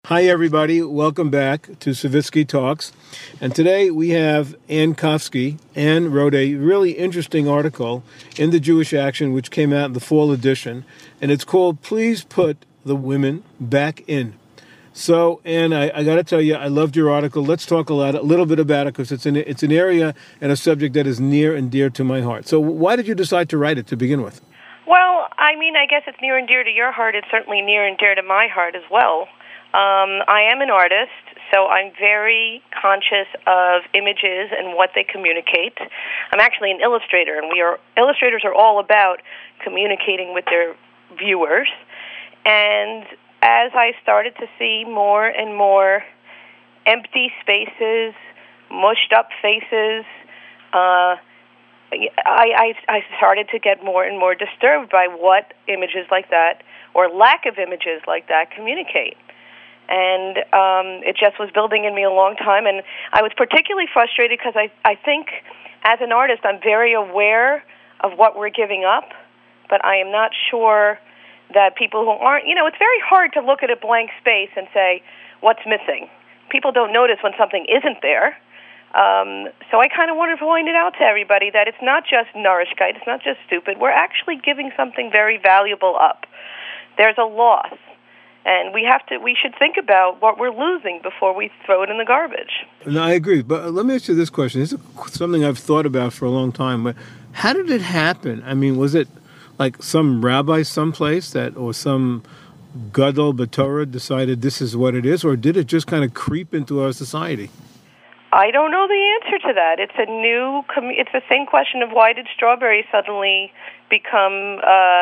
Hi, everybody. Welcome back to Savitsky Talks. And today we have Ann Kofsky. Ann wrote a really interesting article in the Jewish Action, which came out in the fall edition. And it's called, Please Put the Women Back In. So, Ann, I got to tell you, I loved your article. Let's talk a little bit about it, because it's an area and a subject that is near and dear to my heart. So why did you decide to write it to begin with? Well, I guess it's near and dear to your heart. It's certainly near and dear to my heart as well. I am an artist, so I'm very conscious of images and what they communicate. I'm actually an illustrator, and illustrators are all about communicating with their viewers. And as I started to see more and more empty spaces, mushed up faces, I started to get more and more disturbed by what images like that, or lack of images like that, communicate. And it just was building in me a long time, and I was particularly frustrated because I think as an artist I'm very aware of what we're giving up, but I am not sure that people who aren't, it's very hard to look at a blank space and say, what's missing? People don't notice when something isn't there. So I kind of wanted to point it out to everybody that it's not just nourishkeit, it's not just stupid. We're actually giving something very valuable up. There's a loss. And we should think about what we're losing before we throw it in the garbage. No, I agree. But let me ask you this question. This is something I've thought about for a long time. But how did it happen? I mean, was it like some rabbi someplace or some gadol b'Torah decided this is what it is? Or did it just kind of creep into our society? I don't know the answer to that. It's the same question of why did strawberries suddenly become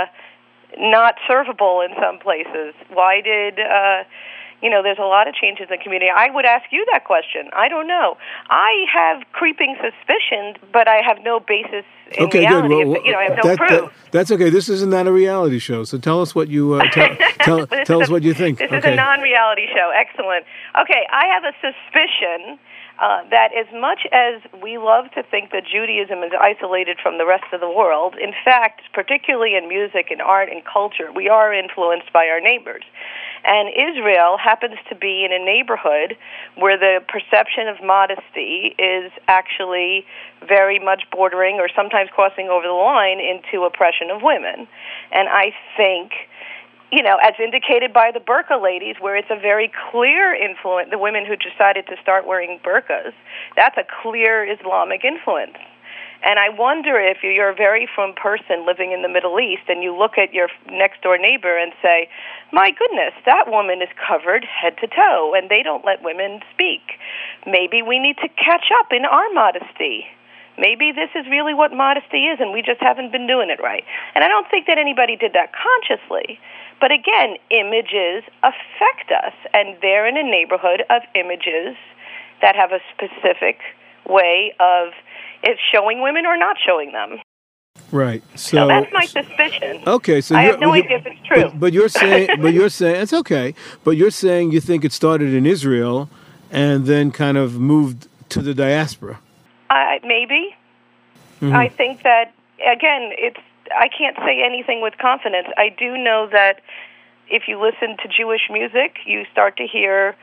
not servable in some places? Why did, there's a lot of changes in the community. I would ask you that question. I don't know. I have creeping suspicions, but I have no basis in reality. Good. Well, I have no proof. That's okay. This is not a reality show, so tell us what you tell us what you think. This is a non-reality show. Excellent. Okay, I have a suspicion that as much as we love to think that Judaism is isolated from the rest of the world, in fact, particularly in music and art and culture, we are influenced by our neighbors. And Israel happens to be in a neighborhood where the perception of modesty is actually very much bordering or sometimes crossing over the line into oppression of women. And I think, as indicated by the burqa ladies, where it's a very clear influence, the women who decided to start wearing burqas, that's a clear Islamic influence. And I wonder if you're a very frum person living in the Middle East and you look at your next-door neighbor and say, my goodness, that woman is covered head to toe, and they don't let women speak. Maybe we need to catch up in our modesty. Maybe this is really what modesty is, and we just haven't been doing it right. And I don't think that anybody did that consciously. But again, images affect us, and they're in a neighborhood of images that have a specific way of showing women or not showing them. Right. So that's my suspicion. Okay. So I have no idea if it's true. But you're saying it's okay. But you're saying you think it started in Israel and then kind of moved to the diaspora. Maybe. Mm-hmm. I think that, again, I can't say anything with confidence. I do know that if you listen to Jewish music, you start to hear,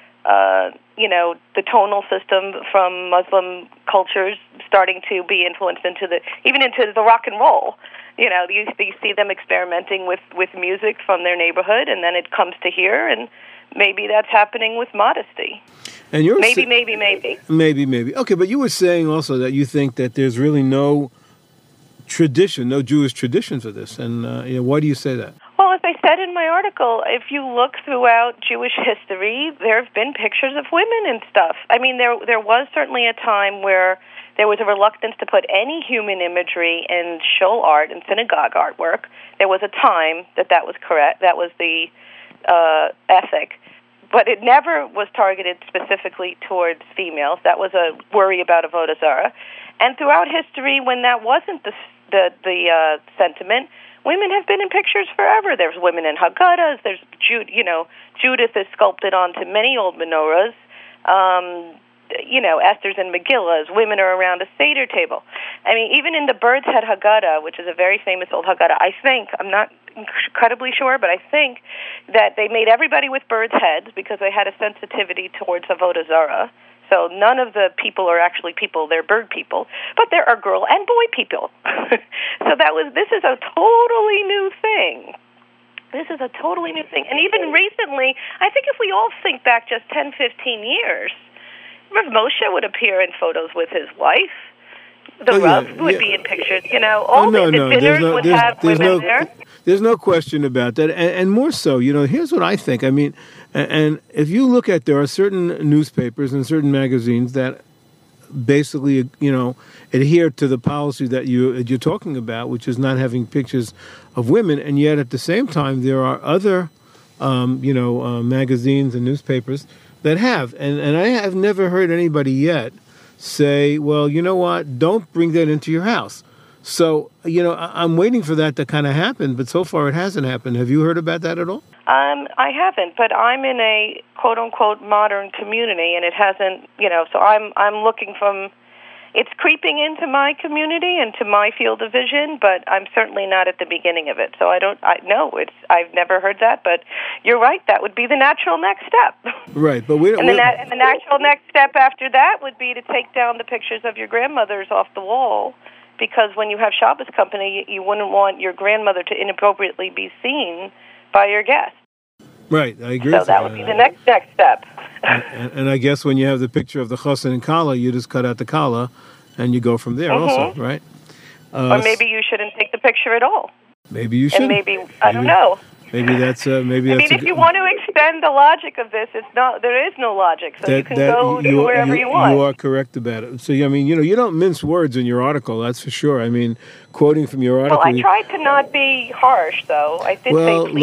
the tonal system from Muslim cultures starting to be influenced into the rock and roll. You see them experimenting with music from their neighborhood, and then it comes to here, and maybe that's happening with modesty. And you're maybe. Maybe. Okay, but you were saying also that you think that there's really no tradition, no Jewish tradition for this, and why do you say that? Well, as I said in my article, if you look throughout Jewish history, there have been pictures of women and stuff. I mean, there was certainly a time where there was a reluctance to put any human imagery in shul art and synagogue artwork. There was a time that was correct. That was the ethic. But it never was targeted specifically towards females. That was a worry about avodah zarah. And throughout history, when that wasn't the sentiment, women have been in pictures forever. There's women in Haggadahs. There's Judith is sculpted onto many old menorahs. Esther's and Megillahs. Women are around a Seder table. I mean, even in the Bird's Head Haggadah, which is a very famous old Haggadah, I think, I'm not incredibly sure, but I think that they made everybody with birds' heads because they had a sensitivity towards Avodah Zarah. So none of the people are actually people; they're bird people. But there are girl and boy people. So this is a totally new thing. This is a totally new thing. And even recently, I think if we all think back just 10, 15 years, Rav Moshe would appear in photos with his wife. The Rav would be in pictures. All the dinners would have women there. There's no question about that. And more so, here's what I think. I mean, and if you look at, there are certain newspapers and certain magazines that basically, adhere to the policy that you're talking about, which is not having pictures of women, and yet at the same time there are other, magazines and newspapers that have, and I have never heard anybody yet say, well, you know what, don't bring that into your house. So, I'm waiting for that to kind of happen, but so far it hasn't happened. Have you heard about that at all? I haven't, but I'm in a quote-unquote modern community, and it hasn't, so I'm looking it's creeping into my community and to my field of vision, but I'm certainly not at the beginning of it. So I've never heard that, but you're right, that would be the natural next step. Right, but we don't. And the natural next step after that would be to take down the pictures of your grandmothers off the wall, because when you have Shabbos company, you wouldn't want your grandmother to inappropriately be seen by your guests. Right, I agree. So that would be the next step. And I guess when you have the picture of the chassan and kala, you just cut out the kala, and you go from there also, right? Or maybe you shouldn't take the picture at all. Maybe you should. And maybe I don't know. Maybe that's if you want to extend the logic of this, there is no logic, so you can go wherever you want. You are correct about it. So, you don't mince words in your article, that's for sure. I mean, quoting from your article. Well, I tried to not be harsh, though. I did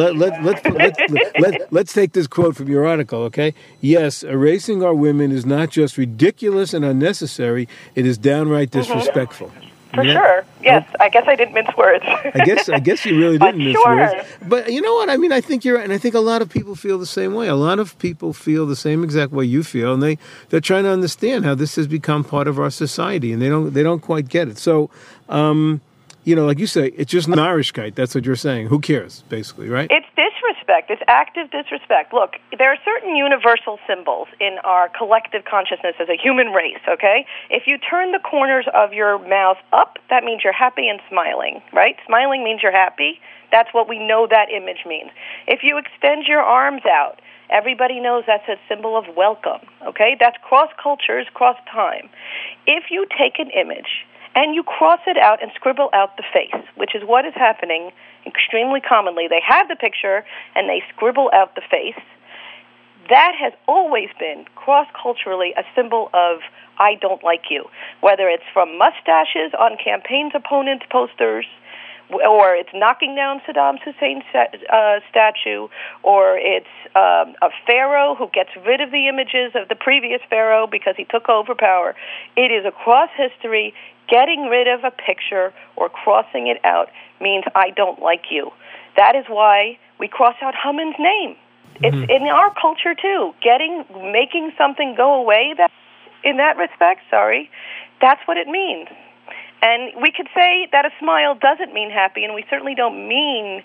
say please. Let's take this quote from your article, okay? Yes, erasing our women is not just ridiculous and unnecessary, it is downright disrespectful. For sure. Yes, I guess I didn't mince words. I guess you really didn't mince words. But you know what? I mean, I think you're right, and I think a lot of people feel the same way. A lot of people feel the same exact way you feel, and they're trying to understand how this has become part of our society, and they don't quite get it. So, like you say, it's just narishkeit. That's what you're saying. Who cares, basically, right? It's disrespect. It's active disrespect. Look, there are certain universal symbols in our collective consciousness as a human race, okay? If you turn the corners of your mouth up, that means you're happy and smiling, right? Smiling means you're happy. That's what we know that image means. If you extend your arms out, everybody knows that's a symbol of welcome, okay? That's cross cultures, cross time. If you take an image and you cross it out and scribble out the face, which is what is happening extremely commonly. They have the picture and they scribble out the face. That has always been cross-culturally a symbol of I don't like you, whether it's from mustaches on campaigns' opponents' posters, or it's knocking down Saddam Hussein's statue, or it's a pharaoh who gets rid of the images of the previous pharaoh because he took over power. It is across history. Getting rid of a picture or crossing it out means I don't like you. That is why we cross out Haman's name. It's in our culture too. Making something go away in that respect, that's what it means. And we could say that a smile doesn't mean happy, and we certainly don't mean,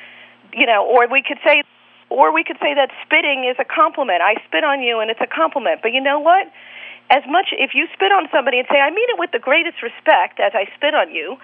or we could say that spitting is a compliment. I spit on you and it's a compliment. But you know what? If you spit on somebody and say, I mean it with the greatest respect as I spit on you,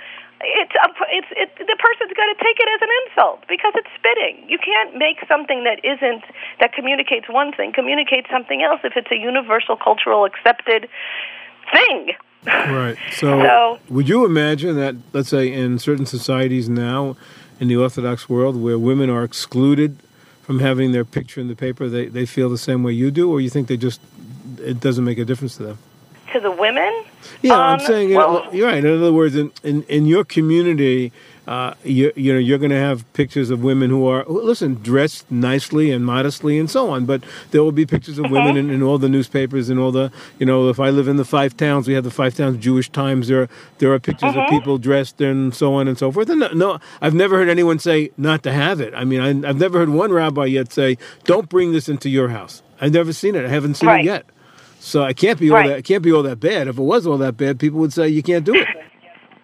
the person's going to take it as an insult because it's spitting. You can't make something that communicates one thing, communicate something else if it's a universal cultural accepted thing. Right. So would you imagine that, let's say, in certain societies now, in the Orthodox world, where women are excluded from having their picture in the paper, they feel the same way you do, or you think it doesn't make a difference to them? To the women? Yeah, I'm saying, you're right. In other words, in your community, you're going to have pictures of women who are, dressed nicely and modestly and so on. But there will be pictures of women in all the newspapers and all the, if I live in the Five Towns, we have the Five Towns Jewish Times. There are pictures of people dressed and so on and so forth. And no, I've never heard anyone say not to have it. I mean, I've never heard one rabbi yet say, don't bring this into your house. I've never seen it. I haven't seen it yet. So it can't be all that. It can't be all that bad. If it was all that bad, people would say you can't do it.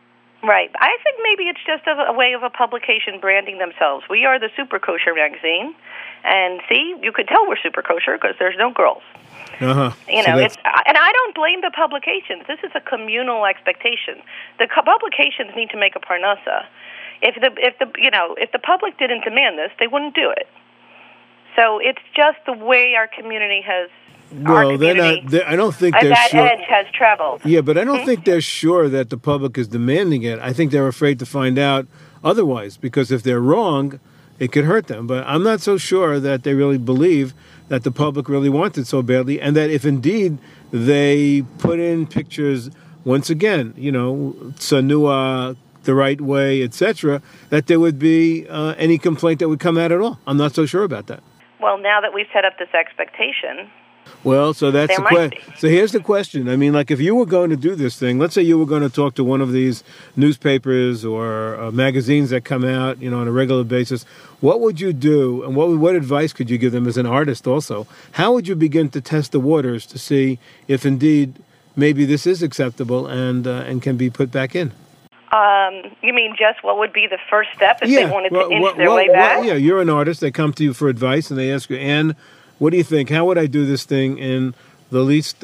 Right. I think maybe it's just a way of a publication branding themselves. We are the Super Kosher magazine, and see, you could tell we're super kosher because there's no girls. You know, and I don't blame the publications. This is a communal expectation. The publications need to make a parnasa. If the public didn't demand this, they wouldn't do it. So it's just the way our community has. Well, they're not. I don't think they're that sure. edge has traveled. Yeah, but I don't think they're sure that the public is demanding it. I think they're afraid to find out otherwise, because if they're wrong, it could hurt them. But I'm not so sure that they really believe that the public really wants it so badly, and that if indeed they put in pictures, once again, tsanua, the right way, etc., that there would be any complaint that would come out at all. I'm not so sure about that. Well, now that we've set up this expectation. Well, so that's the question. So here's the question. I mean, like, if you were going to do this thing, let's say you were going to talk to one of these newspapers or magazines that come out, on a regular basis, what would you do, and what advice could you give them as an artist also? How would you begin to test the waters to see if indeed maybe this is acceptable and can be put back in? You mean just what would be the first step if they wanted to inch their way back? Yeah, you're an artist. They come to you for advice, and they ask you, Anne, what do you think? How would I do this thing in the least,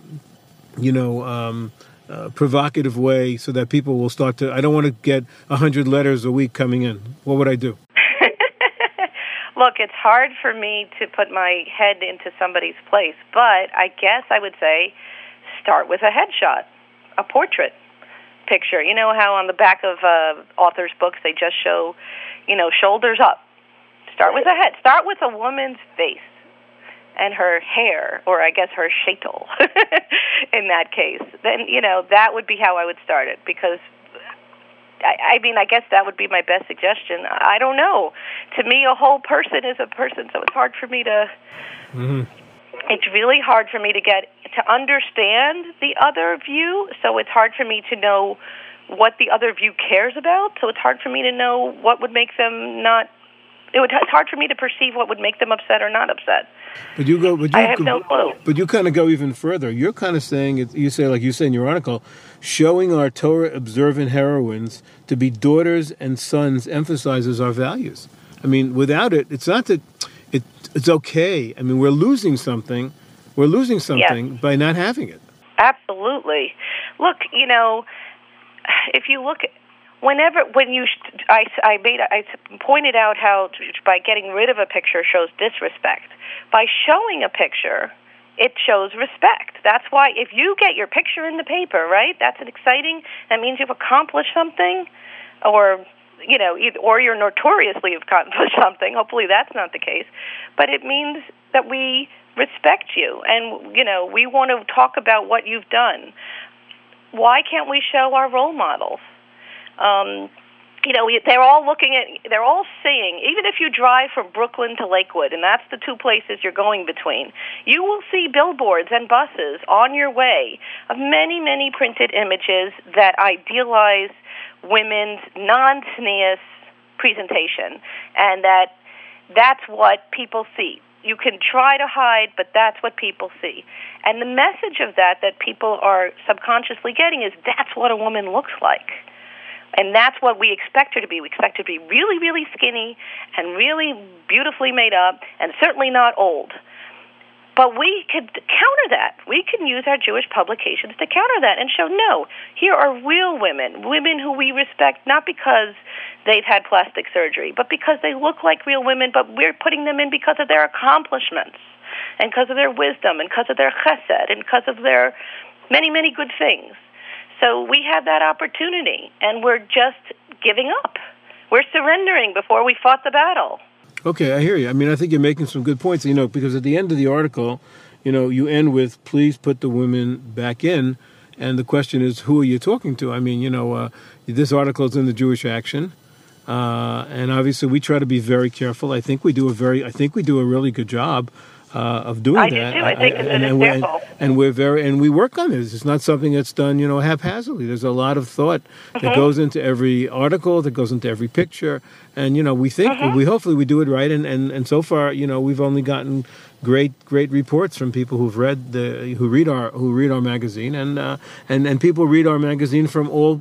provocative way so that people will start to, I don't want to get 100 letters a week coming in. What would I do? Look, it's hard for me to put my head into somebody's place, but I guess I would say start with a headshot, a portrait picture. You know how on the back of authors' books they just show, shoulders up. Start with a head. Start with a woman's face and her hair, or I guess her sheitel in that case. Then, that would be how I would start it, because I guess that would be my best suggestion. I don't know. To me, a whole person is a person, so it's hard for me to... Mm-hmm. It's really hard for me to understand the other view, so it's hard for me to know what the other view cares about, so it's hard for me to know what would make them not... It's hard for me to perceive what would make them upset or not upset. I have no clue. But you kind of go even further. You're kind of saying, you say in your article, showing our Torah-observant heroines to be daughters and sons emphasizes our values. I mean, without it, it's not that it's okay. I mean, we're losing something. We're losing something by not having it. Absolutely. Look, if you look at... I pointed out how by getting rid of a picture shows disrespect. By showing a picture, it shows respect. That's why if you get your picture in the paper, right, that's exciting. That means you've accomplished something, or you're notoriously accomplished something. Hopefully that's not the case. But it means that we respect you, and we want to talk about what you've done. Why can't we show our role models? They're all saying, even if you drive from Brooklyn to Lakewood, and that's the two places you're going between, you will see billboards and buses on your way of many, many printed images that idealize women's non-tznius presentation, and that's what people see. You can try to hide, but that's what people see. And the message of that people are subconsciously getting is that's what a woman looks like. And that's what we expect her to be. We expect her to be really, really skinny and really beautifully made up and certainly not old. But we could counter that. We can use our Jewish publications to counter that and show, no, here are real women who we respect not because they've had plastic surgery, but because they look like real women, but we're putting them in because of their accomplishments and because of their wisdom and because of their chesed and because of their many, many good things. So we have that opportunity, and we're just giving up. We're surrendering before we fought the battle. Okay, I hear you. I mean, I think you're making some good points, because at the end of the article, you end with, please put the women back in, and the question is, who are you talking to? I mean, this article is in the Jewish Action, and obviously we try to be very careful. I think we do a really good job of doing that. I do too. I think it's careful. And we work on this. It's not something that's done, haphazardly. There's a lot of thought that goes into every article, that goes into every picture, and we think hopefully we do it right. And so far, we've only gotten great reports from people who've who read our magazine, and people read our magazine from all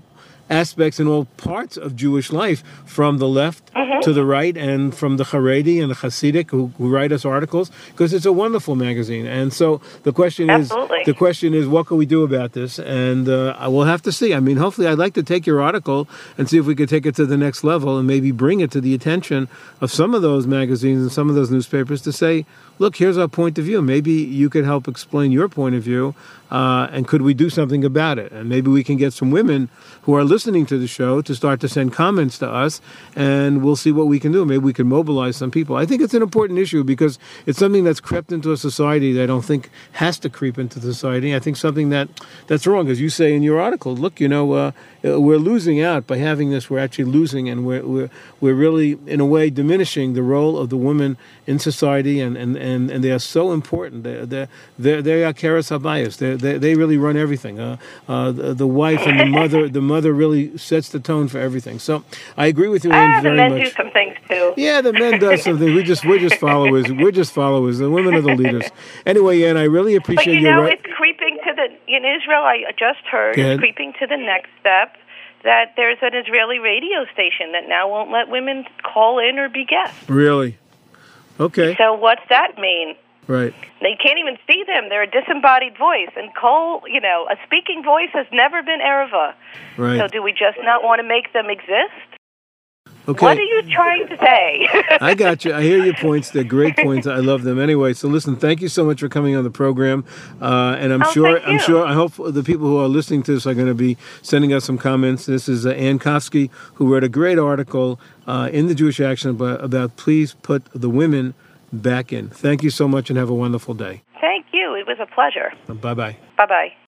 aspects and all parts of Jewish life, from the left to the right, and from the Haredi and the Hasidic who write us articles, because it's a wonderful magazine. And so the question is, what can we do about this? And we'll have to see. I mean, hopefully, I'd like to take your article and see if we could take it to the next level and maybe bring it to the attention of some of those magazines and some of those newspapers to say, look, here's our point of view. Maybe you could help explain your point of view, and could we do something about it? And maybe we can get some women who are listening to the show to start to send comments to us, and we'll see what we can do. Maybe we can mobilize some people. I think it's an important issue because it's something that's crept into a society that I don't think has to creep into society. I think something that's wrong, as you say in your article. Look, we're losing out by having this. We're actually losing, and we're really, in a way, diminishing the role of the woman in society, and they are so important. They are keres habayis. They really run everything. The wife and the mother really sets the tone for everything. So I agree with you, Ann, very much. The men do some things too. Yeah, the men do something. We're just followers. We're just followers. The women are the leaders. Anyway, Ann, I really appreciate your. It's creeping in Israel. I just heard it's creeping to the next step. That there's an Israeli radio station that now won't let women call in or be guests. Really? Okay. So what's that mean? Right. They can't even see them. They're a disembodied voice. And a speaking voice has never been erva. Right. So do we just not want to make them exist? Okay. What are you trying to say? I got you. I hear your points. They're great points. I love them. Anyway, so listen, thank you so much for coming on the program. And I hope the people who are listening to this are going to be sending us some comments. This is Ann Kofsky, who wrote a great article in the Jewish Action about please put the women back in. Thank you so much and have a wonderful day. Thank you. It was a pleasure. Bye-bye. Bye-bye.